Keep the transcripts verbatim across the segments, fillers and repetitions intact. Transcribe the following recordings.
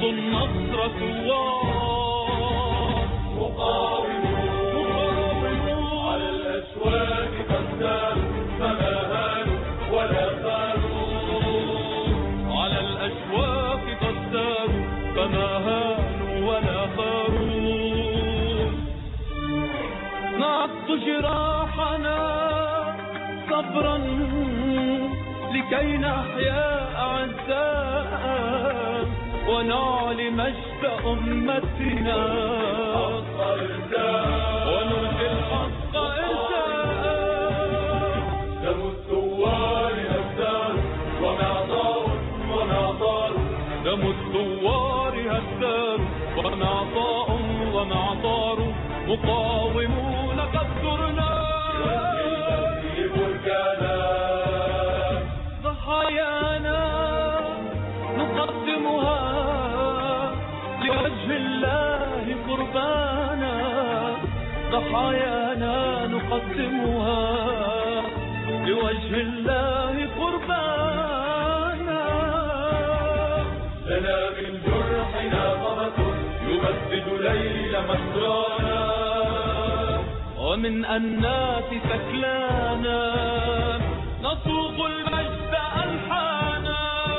رفضوا النصر ثوار مقاومون على الأشواك قد ساروا فما هانوا ولا خانوا على الأشواك قد ساروا فما هانوا ولا خانوا نعد جراحنا صبرا لكي نحيا أعزاء ونعلي مجد أمتنا ونرجي الحق إرجاء دم الثوار هزار ومعطار ومعطار دم الثوار هزار ومعطاء ومعطار مقاومون قد زرنا ضحايانا نقدمها لوجه الله قربانا ضحايانا نقدمها لوجه الله قربانا لنا من جرحنا ضمة يمدد ليل مسرانا ومن أنات ثكلانا نصوغ المجد ألحانا.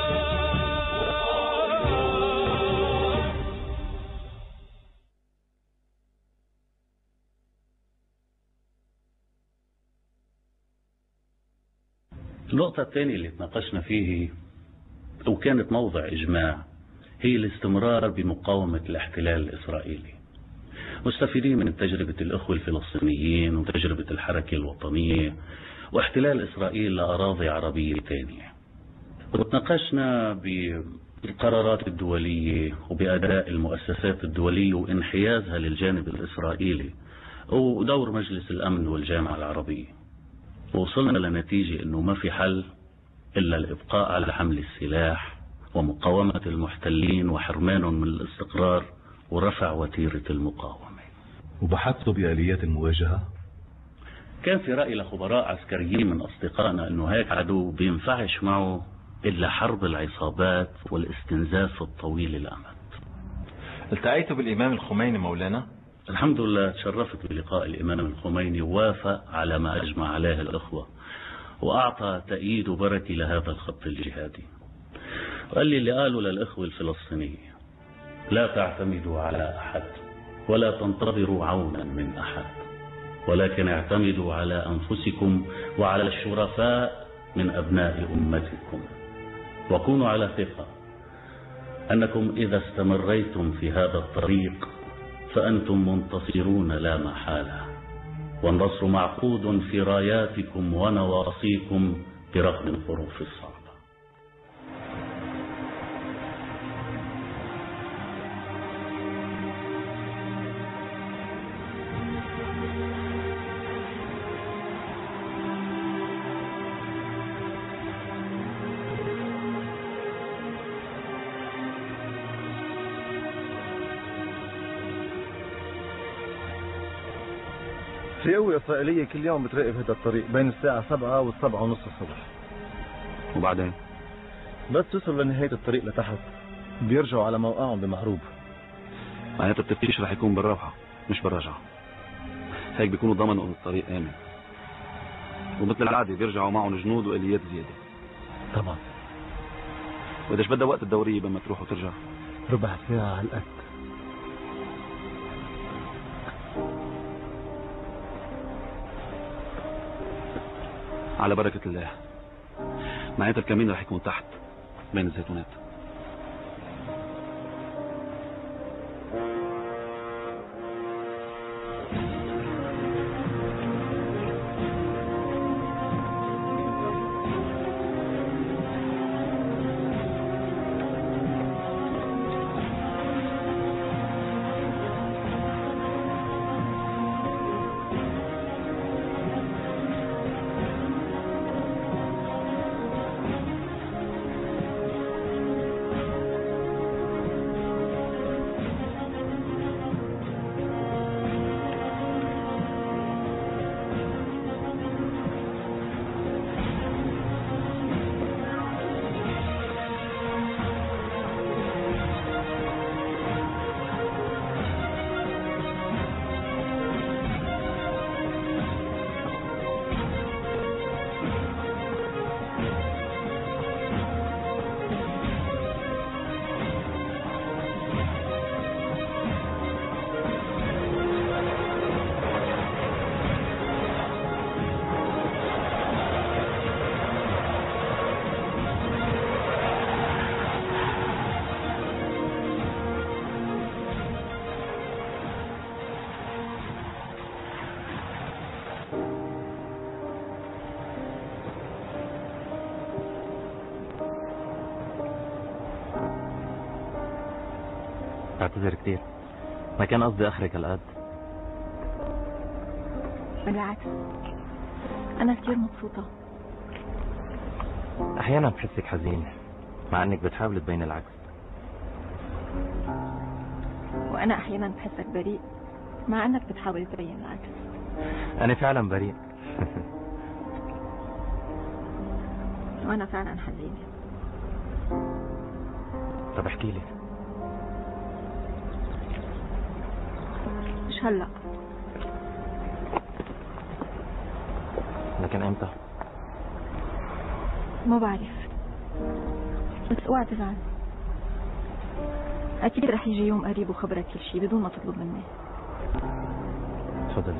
النقطة الثانية اللي تناقشنا فيه وكانت موضع إجماع هي الاستمرار بمقاومة الاحتلال الإسرائيلي، مستفيدين من تجربة الأخوة الفلسطينيين وتجربة الحركة الوطنية واحتلال إسرائيل لأراضي عربية ثانية. وتناقشنا بالقرارات الدولية وبأداء المؤسسات الدولية وانحيازها للجانب الإسرائيلي ودور مجلس الأمن والجامعة العربية، ووصلنا لنتيجة أنه ما في حل إلا الإبقاء على حمل السلاح ومقاومة المحتلين وحرمانهم من الاستقرار ورفع وتيرة المقاومة. وبحثوا بآليات المواجهة؟ كان في رأي لخبراء عسكريين من أصدقائنا أنه هيك عدو بينفعش معه إلا حرب العصابات والاستنزاف الطويل الأمد. التقيتوا بالإمام الخميني مولانا؟ الحمد لله تشرفت بلقاء الإمام الخميني، ووافق على ما أجمع عليه الأخوة وأعطى تأييد بركي لهذا الخط الجهادي. وقال لي اللي قالوا للأخوة الفلسطينية لا تعتمدوا على أحد ولا تنتظروا عونا من أحد، ولكن اعتمدوا على أنفسكم وعلى الشرفاء من أبناء أمتكم، وكونوا على ثقة أنكم إذا استمريتم في هذا الطريق فأنتم منتصرون لا محالة، والنصر معقود في راياتكم ونواصيكم برغم الظروف الصعبة. في قوة إسرائيلية كل يوم بتراقب هذا الطريق بين الساعة سبعة والسبعة ونص الصبح. وبعدين بس توصل لنهاية الطريق لتحت بيرجعوا على موقعهم بمهروب. معناتها التفتيش رح يكون بالروحة مش بالرجعة، هيك بيكونوا ضمنوا ان الطريق آمن، ومثل العادة بيرجعوا معهم جنود وآليات زيادة. طبعا. وإذاش بدها وقت الدورية بما تروح وترجع؟ ربع ساعة على الأقل. على بركة الله. معناتها الكمين رح يكون تحت بين الزيتونات. بعتذر كتير، ما كان قصدي اخرك هالقد. بالعكس انا كتير مبسوطة. احيانا بحسك حزينة مع انك بتحاول تبين العكس. وانا احيانا بحسك بريء مع انك بتحاول تبين العكس. انا فعلا بريء. وانا فعلا حزينة. طب احكي لي. مش هلا، لكن امتى؟ ما بعرف، بس اوعى تزعل. اكيد رح يجي يوم قريب وخبرك كل شيء بدون ما تطلب مني. تفضلي.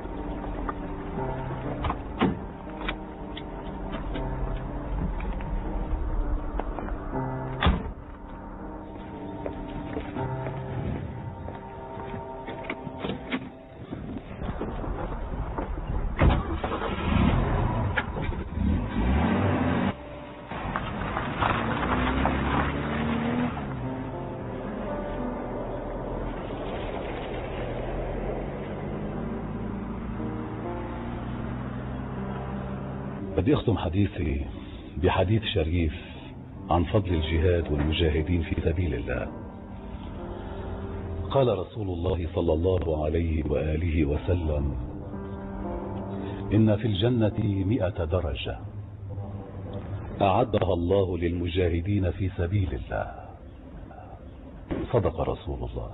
بدي أختم حديثي بحديث شريف عن فضل الجهاد والمجاهدين في سبيل الله. قال رسول الله صلى الله عليه وآله وسلم: إن في الجنة مئة درجة أعدها الله للمجاهدين في سبيل الله. صدق رسول الله.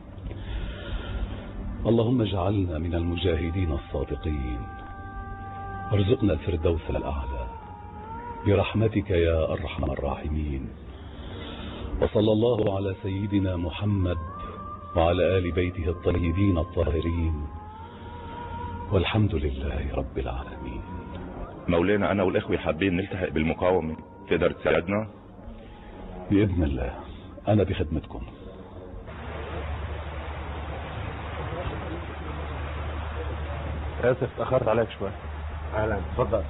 اللهم اجعلنا من المجاهدين الصادقين، وارزقنا الفردوس الأعلى برحمتك يا أرحم الراحمين. وصلى الله على سيدنا محمد وعلى آل بيته الطيبين الطاهرين، والحمد لله رب العالمين. مولانا أنا والإخوة حابين نلتحق بالمقاومة، تقدر تساعدنا؟ بإذن الله، أنا بخدمتكم. آسف تأخرت عليك شوي. أهلا، تفضل.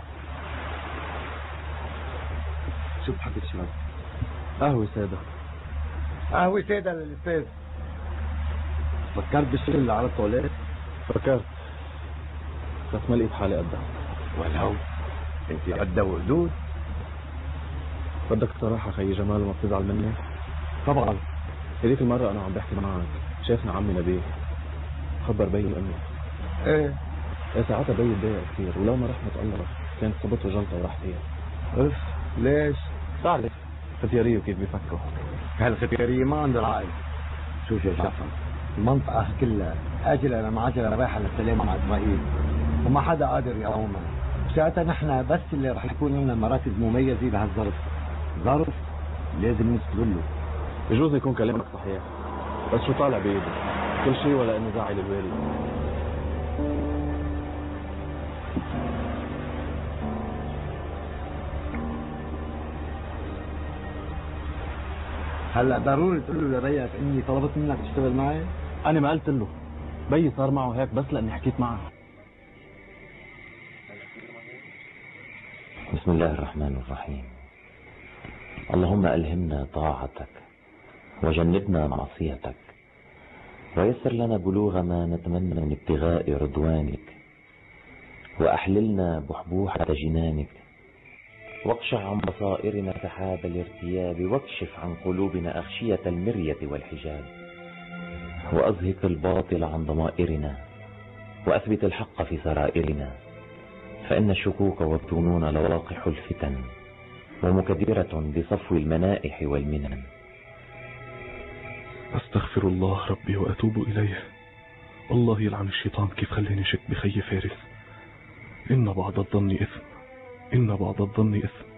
شو بحب تشرب؟ قهوة سادة. قهوة سادة للأستاذ. فكرت بالشغل اللي على الطاولات؟ فكرت، بس ما لقيت حالي قدها. ولو انت قدها وقدود. بدك صراحة خي جمال وما بتزعل مني؟ طبعا. هذيك المرة أنا عم بحكي معك شايفنا عمي نبيه خبر بي وأمي. ايه ايه ساعتها بي اتضايق كثير، ولو ما رحمة الله كانت صبته جلطة وراح فيها. اف ليش؟ تعرف ختياريه وكيف بيفكروا. هالختيارية ما عندها عقل. شوف يا شفا، المنطقة كلها أجلة لما عجلة رايحة للسلام مع إسرائيل وما حدا قادر يقاومها. ساعتها نحن بس اللي رح يكون لنا مراكز مميزة بهالظرف. ظرف لازم نستغله له. بجوز يكون كلامك صحيح، بس شو طالع بإيدي؟ كل شيء ولا إنه زعل الوالي. هلا ضروري تقول له لبيك اني طلبت منك تشتغل معي؟ انا ما قلت له، بيي صار معه هيك بس لاني حكيت معه. بسم الله الرحمن الرحيم. اللهم ألهمنا طاعتك وجنبنا معصيتك، ويسر لنا بلوغ ما نتمنى من ابتغاء رضوانك، وأحللنا بحبوحة جنانك، واقشع عن بصائرنا سحاب الارتياب، واكشف عن قلوبنا أغشية المرية والحجاب، وأزهق الباطل عن ضمائرنا، وأثبت الحق في سرائرنا، فإن الشكوك والظنون لواقح الفتن، ومكدرة بصفو المنائح والمنن. أستغفر الله ربي وأتوب إليه. الله يلعن الشيطان كيف خليني شك بخي فارس. إن بعض الظن إثم، إن بعض الظن إثم.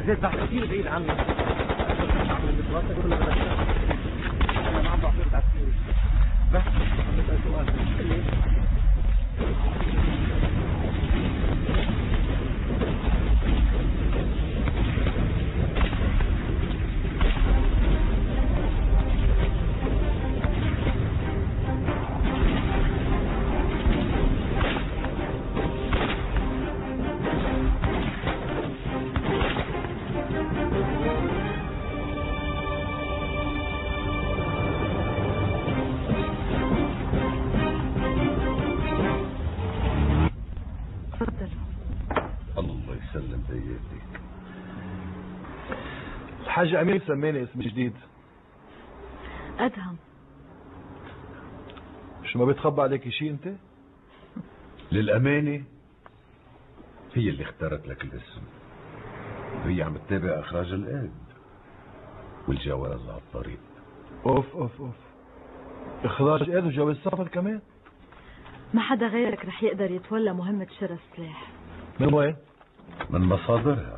زيت تحت كثير بعيد عني. انا ما عم بعطيك تعسيري بس عم بسأل سؤال. الله يسلم بياتك. الحاج أمير سماني اسم جديد. أدهم. شو ما بتخبى عليك شيء أنت؟ للأمانة هي اللي اختارت لك الاسم، وهي عم تتابع إخراج الآب والجواز على الطريق. أوف أوف أوف، إخراج آب وجواز سفر كمان؟ ما حدا غيرك رح يقدر يتولى مهمة شراء السلاح. من وين؟ من مصادرها،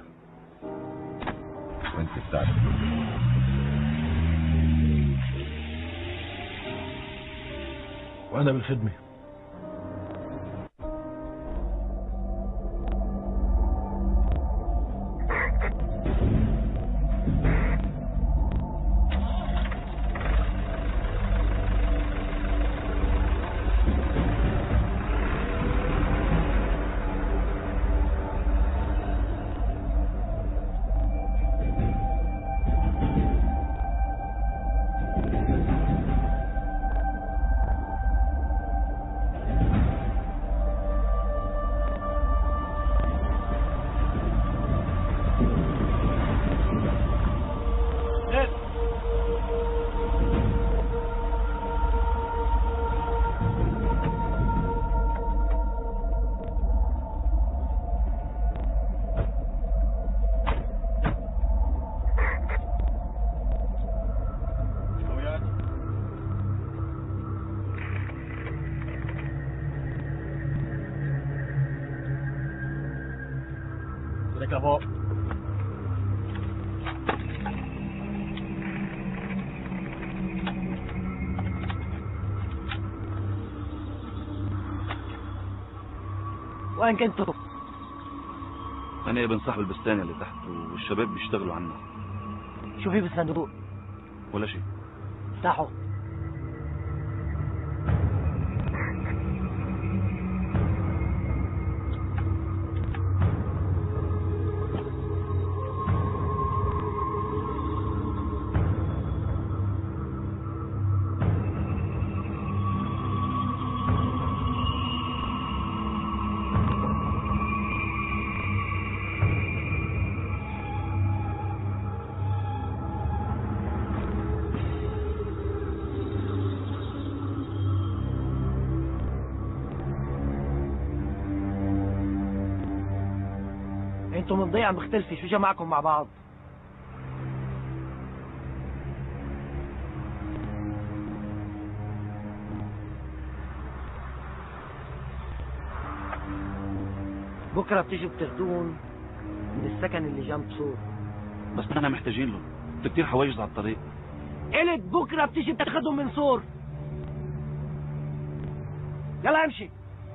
وانت بتعرف. وأنا بالخدمة. فوق. وين كنتوا؟ أنا ابن صاحب البستان اللي تحت والشباب بيشتغلوا عنا. شو في بالصندوق؟ ولا شيء. افتحوا. انتم مضيعة مختلفة، شو جمعكم مع بعض؟ بكرة بتيجوا بتاخدون من السكن اللي جنب سور. بس نحن محتاجين له، في كتير حواجز على الطريق. قلت بكرة بتيجي بتاخدهم من سور. يلا امشي.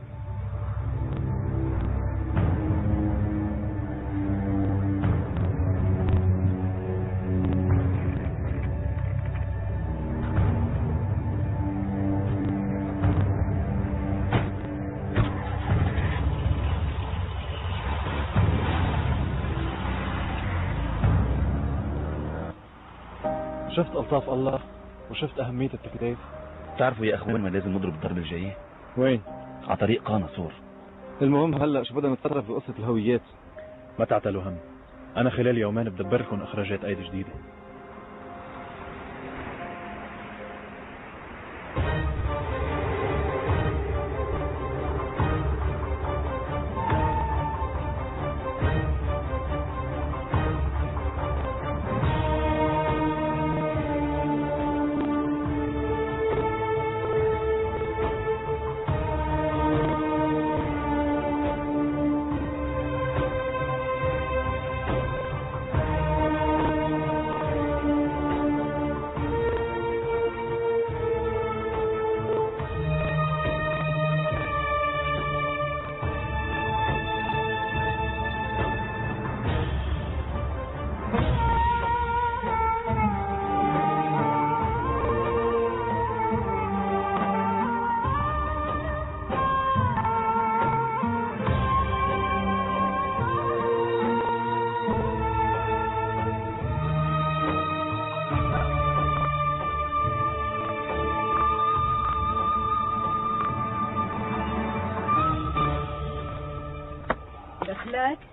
شفت ألطاف الله وشفت أهمية التكتيف. بتعرفوا يا أخوان ما لازم نضرب الضرب الجاي؟ وين؟ على طريق قانا سور. المهم هلا شو بدنا نتصرف بقصة الهويات. ما تعتلوا هم، أنا خلال يومين بدبر لكم إخراجات أيدي جديدة.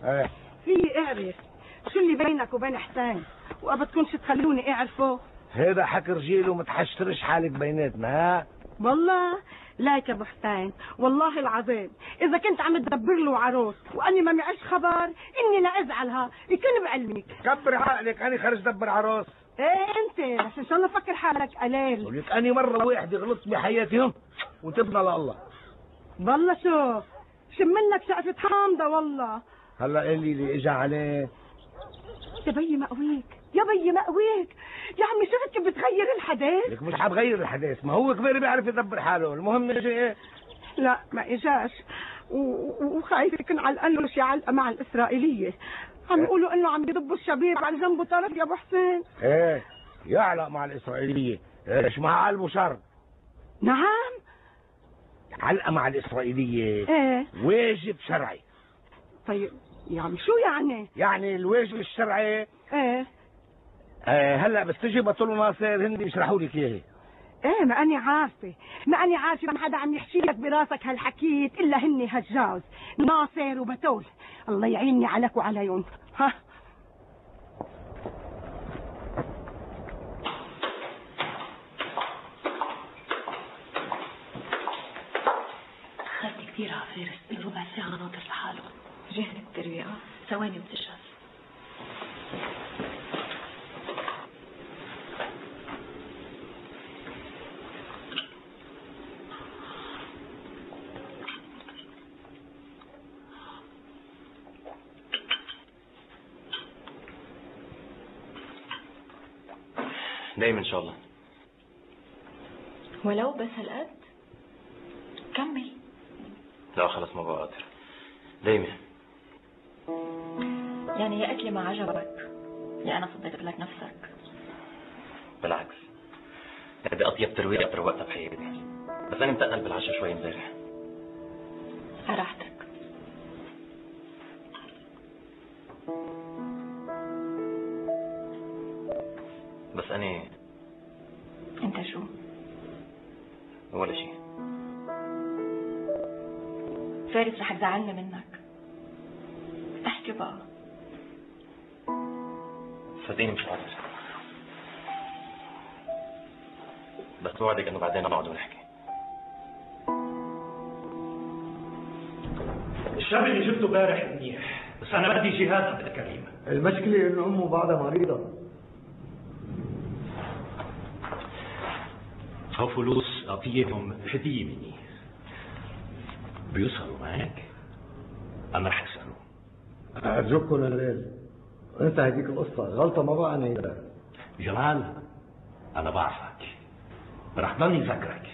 ايه في اعرف شو اللي بينك وبين حسين وابدكمش تخلوني اعرفه. هذا حكي رجيل ومتحشرش حالك بيناتنا. ها والله لايك يا ابو حسين، والله العظيم اذا كنت عم تدبر له عروس واني ما معيش خبر اني لا ازعلها يكون بعلمك. كبر عقلك، انا خرج دبر عروس. ايه انت بس ان شاء الله فكر حالك قليل. ولك اني مره واحده غلطت بحياتهم وتبنى لله. والله شو شم منك شقفة حامضة والله. هلا قولي لي اجى عليه. يا بيي مقويك يا بيي مقويك يا عمي، شفت كيف بتغير الحديث؟ لك مش حتغير الحديث، ما هو كبير بيعرف يدبر حاله، المهم اجى ايه؟ لا ما اجاش وخايف يكون علقان له شي علقه مع الاسرائيليه. عم يقولوا انه عم يضبوا الشبيب على جنبه طرف يا ابو حسين. ايه يعلق مع الاسرائيليه، ايش مع قلبه شر. نعم علقه مع الاسرائيليه ايه واجب شرعي. طيب يعني شو يعني؟ يعني الواجب الشرعي ايه آه هلا بس تجي بطل ناصر هندي يشرحوا لك اياه. ايه ما اني عارفه ما اني عارفه ما حدا عم يحكي لك براسك هالحكيت الا هني هالجوز ناصر وبتول. الله يعيني عليك وعليهم. ها خدت كثير على فارس، الربع ساعة ناطر لحاله. جهد الترويقة ثواني وبتجهز. دايما ان شاء الله. ولو بس هالقد كمل. لا خلص ما بقى قادر. دايما يعني يا اكلي ما عجبك يا انا صدقت لك نفسك. بالعكس هذه اطيب ترويقه تروقتها بحياتي، بس انا متقل بالعشاء شوي امبارح. راحتك. بس انا انت شو؟ ولا شيء. فارس رح تزعلني منك. احكي بقى. صدقيني مش قادر، بس بوعدك انه بعدين نقعد ونحكي. الشاب اللي جبته بارح منيح، بس انا بدي جهاد عبد الكريم. المشكلة انه امه بعدها مريضة. هو فلوس اعطيهم هدية مني. بيوصلوا معك؟ انا رح اسأله. ارجوكم الليل. انت هديك القصة غلطة ما بقى نيدا. جمال انا بعرفك، رح ضلني ذكرك.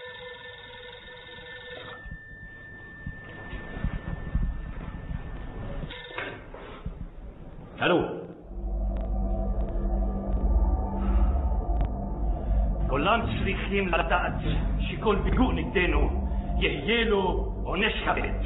الو كلام تشريخين لدقت شكول بيقول قدينه يهيلو ونشخبت.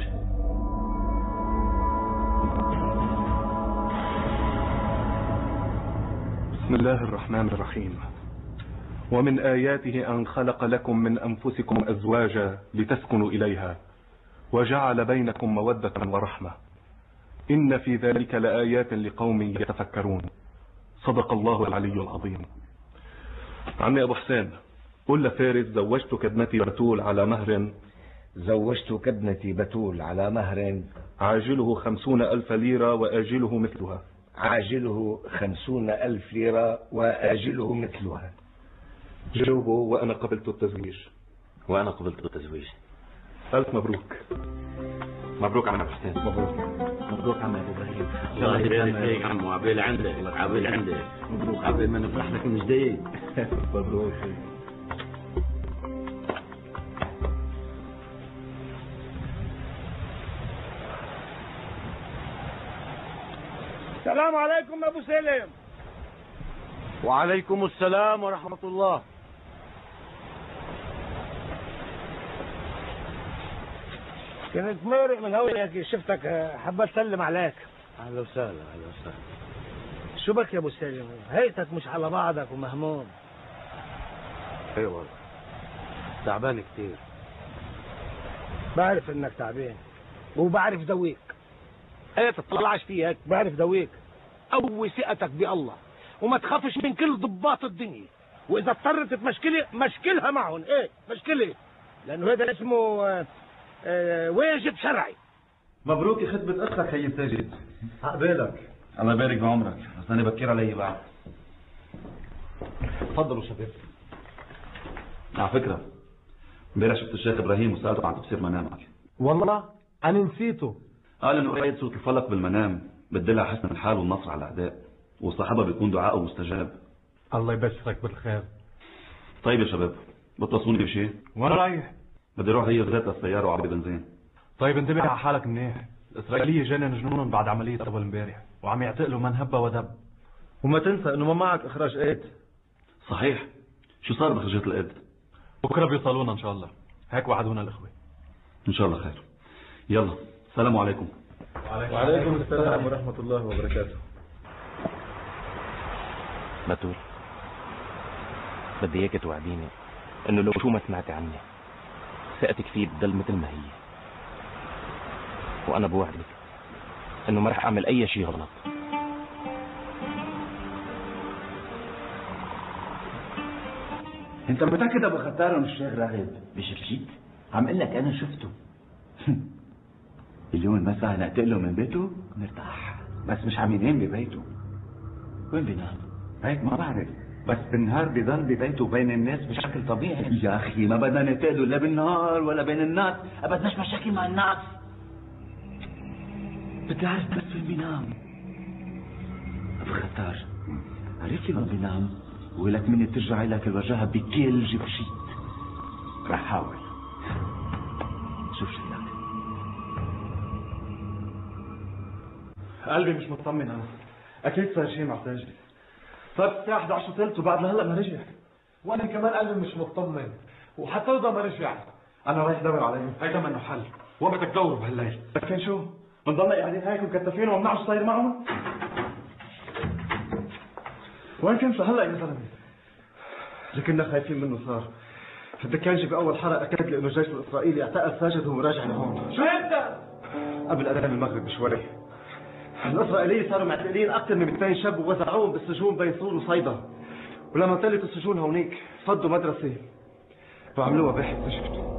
بسم الله الرحمن الرحيم. ومن آياته أن خلق لكم من أنفسكم أزواجا لتسكنوا إليها وجعل بينكم مودة ورحمة إن في ذلك لآيات لقوم يتفكرون. صدق الله العلي العظيم. عمي أبو حسين، قل لفارس زوجت ابنتي بتول على مهر زوجت ابنتي بتول على مهر عاجله خمسون ألف ليرة وآجله مثلها. عاجله خمسون ألف ليرة وآجله مثلها. جاوبوا وأنا قبلت التزويج. وأنا قبلت التزويج. ألف مبروك. مبروك عم أبو حسين. مبروك مبروك عم أبو إبراهيم. الله يبارك فيك عمو. عبيل عندك عبيل عندك. مبروك عبيل ما نفرح لك من جديد. مبروك. السلام عليكم ابو سلم. وعليكم السلام ورحمة الله. كنت مارق من هولك شفتك حبيت اسلم عليك. اهلا وسهلا اهلا وسهلا. شو بك يا ابو سلم؟ هيئتك مش على بعضك ومهموم. ايوه تعبان كتير. بعرف انك تعبان وبعرف دويك. ايه تطلعش فيه هيك، بعرف دويك. قوي ثقتك بالله وما تخافش من كل ضباط الدنيا، واذا اضطرت تمشكلي مشكلها معهم. ايه مشكلة، لانه هذا اسمه آه آه واجب شرعي. مبروك خطبة اخك خي ساجد. عقبالك. الله يبارك بعمرك، بس انا بكير علي بعد. تفضلوا شباب. على فكرة امبارح شفت الشيخ ابراهيم وسألته عن تفسير منامك. والله انا نسيته. قال انه قراية سورة الفلق بالمنام بتدل على حسن الحال والنصر على الاعداء، وصاحبها بيكون دعاءه مستجاب. الله يبشرك بالخير. طيب يا شباب، بتوصوني بشيء؟ وين رايح؟ بدي اروح غير ذات السيارة وعبي بنزين. طيب انتبه على حالك منيح، الاسرائيلية جنن جنونهم بعد عملية اول امبارح، وعم يعتقلوا من هب ودب. وما تنسى انه ما معك اخراج ايد. صحيح، شو صار بخرجة الايد؟ بكره بيوصلونا ان شاء الله، هيك وعدونا الاخوة. ان شاء الله خير. يلا، السلام عليكم. وعليكم السلام ورحمة الله وبركاته. بتول، بدي اياك توعديني انه لو شو ما سمعتي عني ثقتك فيه بتضل مثل ما هي، وانا بوعدك انه ما رح اعمل اي شيء غلط. انت متاكد ابو ختار انه الشيخ راغب مش رشيد؟ عم اقول لك انا شفته. اليوم المساء نقتله من بيته نرتاح، بس مش عم ينام ببيته. وين بينام؟ هيك ما بعرف، بس بالنهار بيضل ببيته بين الناس بشكل طبيعي. يا اخي ما بدنا نقتله لا بالنهار ولا بين الناس، بدناش مشاكل مع الناس. بدي اعرف بس وين بينام. ابو ختار عرفت وين بينام؟ ولك مني ترجع لك الوجاهه بكل جبشيت. رح حاول. شوف شو لك. قلبي مش مطمن انا، اكيد صار شيء مع ساجد. صار الساعه احد عشر ثلث وبعد لهلا ما رجع، وانا كمان قلبي مش مطمن، وحتى رضا ما رجع. انا رايح دور عليه، هيدا منه حل، وين بدك تدوروا بهالليل؟ لكن شو؟ بنضلنا قاعدين هيك مكتفين وما بنعرف شو صاير معهم؟ وين كنت لهلا يا زلمه؟ اللي كنا خايفين منه صار. الدكانجي باول حلقه اكد لي انه الجيش الاسرائيلي اعتقل ساجد وهو راجع لهون. شو انت؟ قبل اذان المغرب بشوي. الاسرائيليين صاروا معتقلين اكثر من مئتين شاب ووزعوهم بالسجون بين صور وصيدا. ولما انطلت السجون هونيك فضوا مدرسه وعملوها باحث سجن.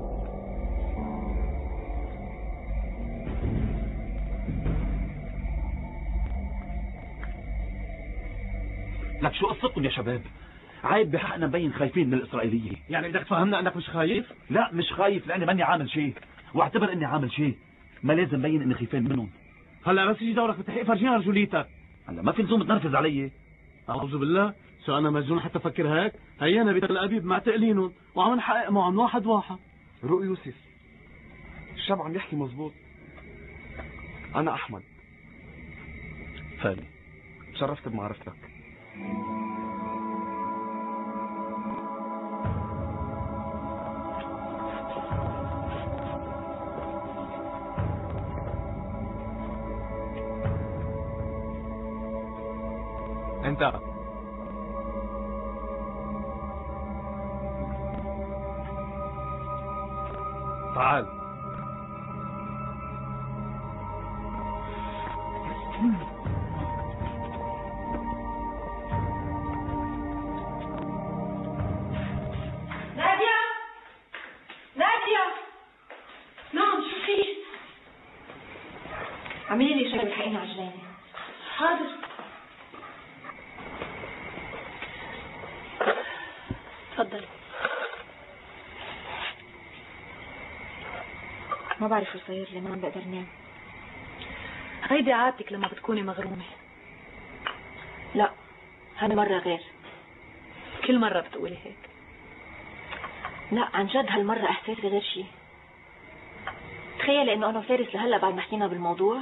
لك شو قصتكم يا شباب؟ عيب بحقنا نبين خايفين من الاسرائيليه. يعني بدك تفهمنا انك مش خايف؟ لا مش خايف، لاني ماني عامل شيء، واعتبر اني عامل شيء ما لازم بين اني خايفين منهم. هلا بس يجي دورك بتحقيق فرجينا رجوليتك. هلا ما في لزوم تنرفز علي. اعوذ بالله، شو انا مجنون حتى افكر هيك؟ هينا بيت الابيب معتقلينهم وعم نحقق معهم واحد واحد. رؤي يوسف، الشاب عم يحكي مزبوط. انا احمد فادي، تشرفت بمعرفتك. انت تعال. نادية نادية، نعم شو في؟ اعملي لي شاي بالحقيني عجلاني. حاضر. تفضلي. ما بعرف شو صاير لي، ما عم بقدر نام. هيدي عادتك لما بتكوني مغرومة. لا هالمرة غير، كل مرة بتقولي هيك. لا عن جد هالمرة احساسي غير شيء. تخيلي انه انا وفارس لهلا بعد ما حكينا بالموضوع،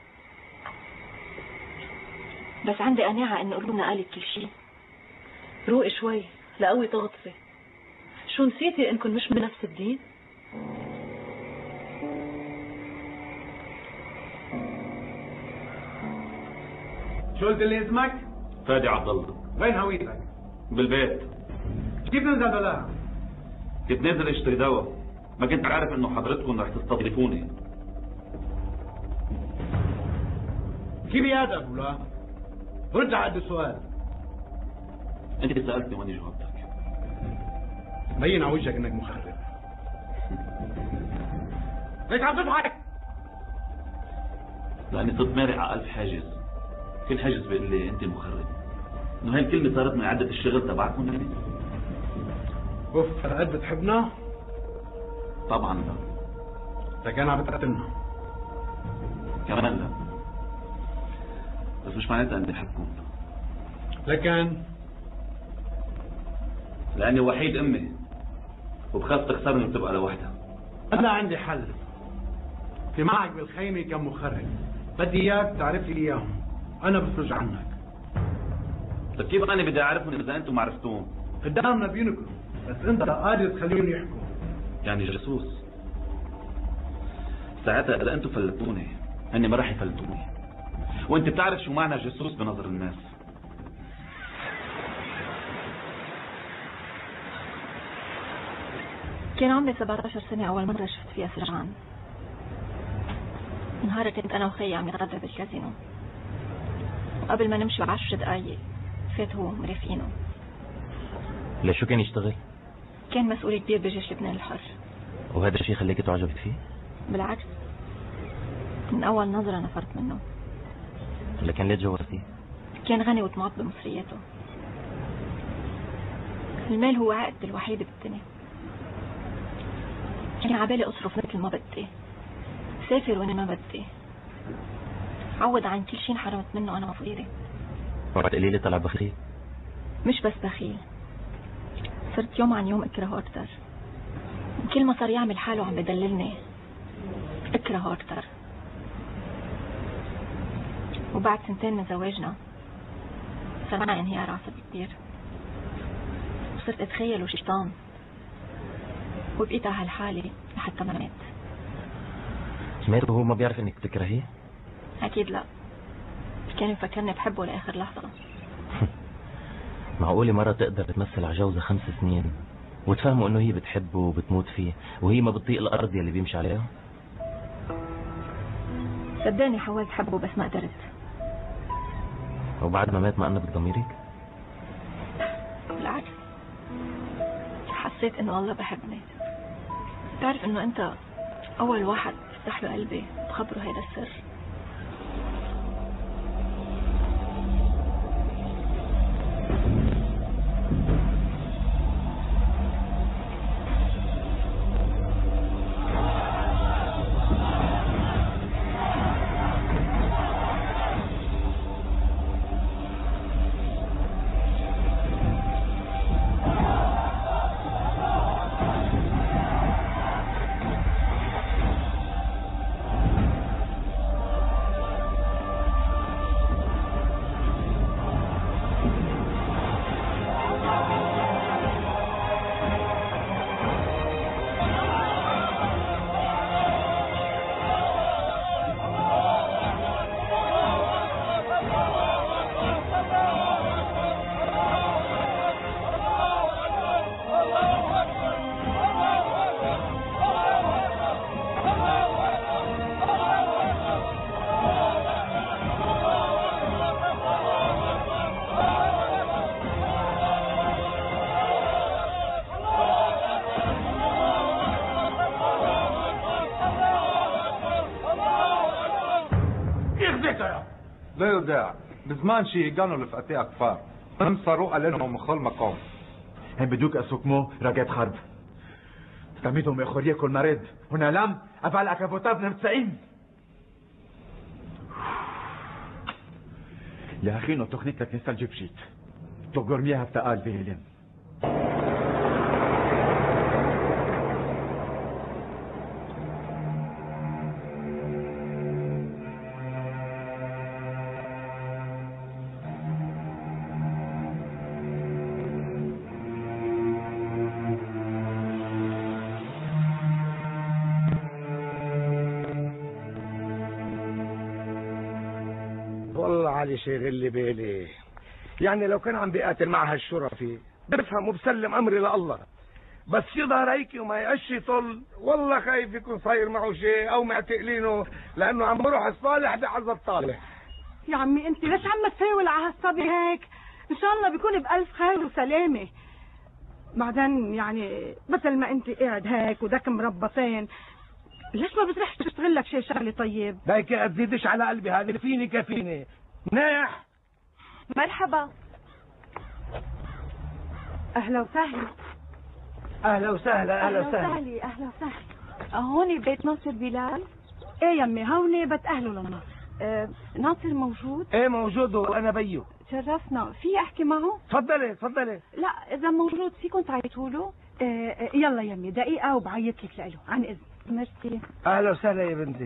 بس عندي قناعة انه قلوبنا قالت كل شيء. روقي شوي لقوي تغطفي. شو نسيتي انكم مش من نفس الدين؟ شو قلت لي اسمك؟ فادي عبد الله. وين هويتك؟ بالبيت. كيف نزل بلا؟ كنت نازل اشتري دواء، ما كنت عارف انه حضرتكم رح تستضيفوني. كيف بيأدب ولا؟ رد على السؤال. انت اللي سألتني واني جاوبتك. بين على وجهك انك مخرب. ليش عم تضحك؟ لاني صرت مارق على ألف حاجز. كل حاجز بيقول لي انت المخرب. انه هاي الكلمة صارت من عدة الشغل تبعكم يعني. اوف هالقد بتحبنا؟ طبعا لا. لكن عم بتقتلنا. كمان لا. بس مش معناتها اني بحبكم. لكن لاني وحيد امي وبخاف تخسرني وتبقى لوحدها. انا عندي حل. في معك بالخيمة كم مخرج، بدي اياك تعرف لي اياهم، انا بفرج عنك. طيب كيف انا بدي اعرفهم اذا انتم ما عرفتوهم؟ قدامنا بينكم، بس انت قادر تخليهم يحكوا. يعني جاسوس. ساعتها اذا انتم فلتوني هني ما راح يفلتوني. وانت بتعرف شو معنى جاسوس بنظر الناس. كان عمري سبعة عشر سنة أول مرة شفت فيها سرعان. نهار كنت أنا وخيي عم نتغدى بالكازينو، وقبل ما نمشي بعشر دقايق فات هو مرافقينه. ليش شو كان يشتغل؟ كان مسؤول كبير بجيش لبنان الحر. وهذا الشيء خليك تعجبت فيه؟ بالعكس، من أول نظرة نفرت منه. لكن ليه تجوزتيه؟ كان غني وطماط بمصرياته. المال هو عقدتي الوحيدة بالدنيا. كان عبالي أصرف مثل ما بدي، سافر وأنا ما بدي، عوض عن كل شيء انحرمت منه أنا وصغيري. وقت لي طلع بخيل؟ مش بس بخيل، صرت يوم عن يوم اكرهه أكتر. وكل ما صار يعمل حاله عم بدللني اكرهه أكتر. وبعد سنتين من زواجنا صار معنا انهيار عصبي كبير، وصرت اتخيله شيطان، وبقيت على هالحالة لحتى ما مات. مات وهو ما بيعرف انك بتكرهيه؟ اكيد لا، كان يفكرني بحبه لاخر لحظة. معقولة مرة تقدر تمثل على جوزها خمس سنين وتفهموا انه هي بتحبه وبتموت فيه وهي ما بتطيق الارض يلي بيمشي عليها؟ صدقني حاولت حبه بس ما قدرت. وبعد ما مات ما أنبت ضميرك؟ بالعكس، حسيت انه الله بحبني. تعرف انه انت اول واحد بفتح له قلبي بخبره هذا السر. لا يودع بزمان شي كانوا لفقتي أكفار هم صاروق لهم مخل مقام هم بدوك أسوكمو راجعت حرب تميدهم إخورية كل مريض هنا لم أفعل أكابوتاف نمتسعين يا أخي نو تخنيك لك نسال جبشيت تقر مياه بتقال فيهلم علي شاغل لي بالي يعني لو كان عم بيقاتل معها الشرفي بفهم وبسلم امري لله بس يظهر هيك وما يقش يطل والله خايف يكون صاير معه شيء او معتقلينه لانه عم بروح الصالح بعز الطالح يا عمي انت ليش عم تفاول على هالصبي هيك؟ ان شاء الله بيكون بألف خير وسلامة. بعدين يعني مثل ما انت قاعد هيك ودك مربطين، ليش ما بتروح تشتغل لك شيء شغله طيب؟ هيك تزيدش على قلبي، هذا فيني كفيني. منيح. مرحبا. اهلا وسهلا. اهلا وسهلا. اهلا وسهلا. اهلا وسهلا. هون بيت ناصر بلال؟ ايه يمي هون بتأهلوا لناصر. أه ناصر موجود؟ ايه موجود وانا بيو. شرفنا. في احكي معه؟ تفضلي تفضلي. لا اذا موجود فيكم تعيطوا له؟ أه يلا يمي دقيقة وبعيط لك له عن اذن. ميرسي. اهلا وسهلا يا بنتي.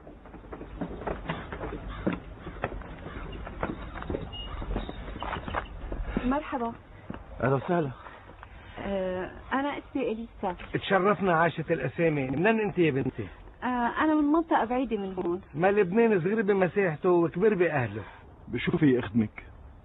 مرحبا. اهلا وسهلا. أه انا اسمي اليسا. تشرفنا عاشت الاسامي. منين انت يا بنتي؟ أه انا من منطقة بعيدة من هون. ما لبنان صغير بمساحته وكبير باهله. بشو في اخدمك؟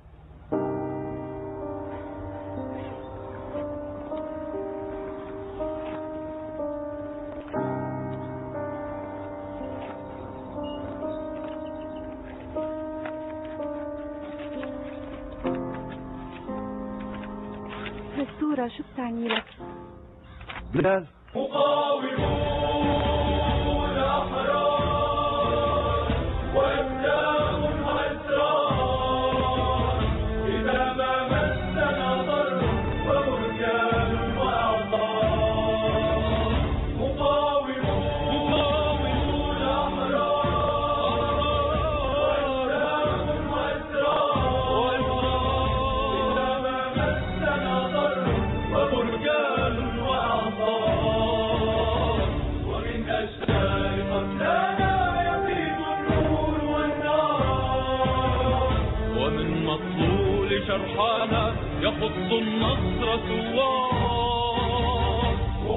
هالصورة شو بتعني لك؟ بلال. مقاومون أحرار وأبناء أسرار، إذا ما مسنا ضر وبركان وأعطار. مقاومون أحرار وأبناء أسرار، إذا ما مسنا ضر وبركان وأعطار. ومن أشجار قتلانا يفيض النور والنار، ومن مطلول شرحانا يخط النصر ثوار.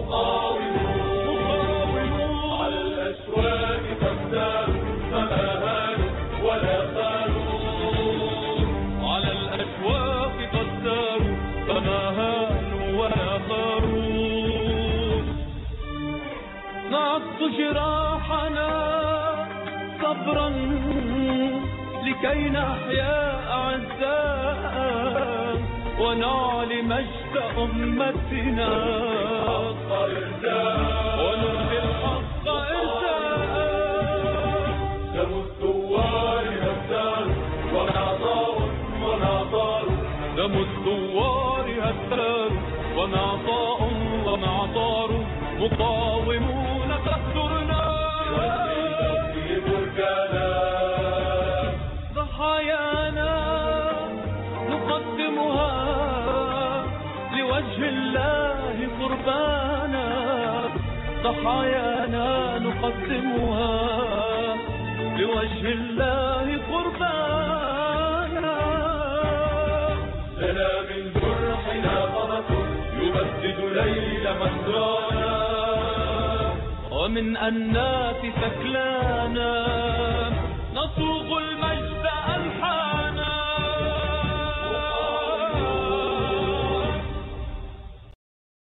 مقاومون على الأشواك قد داروا فما هانوا ولا خانوا، على الأشواك قد داروا فما هانوا ولا خانوا. نعض جراحنا صبرا لكي نحيا أعزاء ونعلي مجد أمتنا، ونرضي الحق إرساء. دم الثوار هدار ومعطاء ومعطاء، دم الثوار هدار ومعطاء ومعطار. مقاومون تهجرنا في بركانا، ضحايانا نقدمها لوجه الله قربانا، ضحايانا نقدمها لوجه الله قربانا. لنا من جرحنا قبط يبدد ليل مسرانا، ومن أنات ثكلانا نصوغ المجد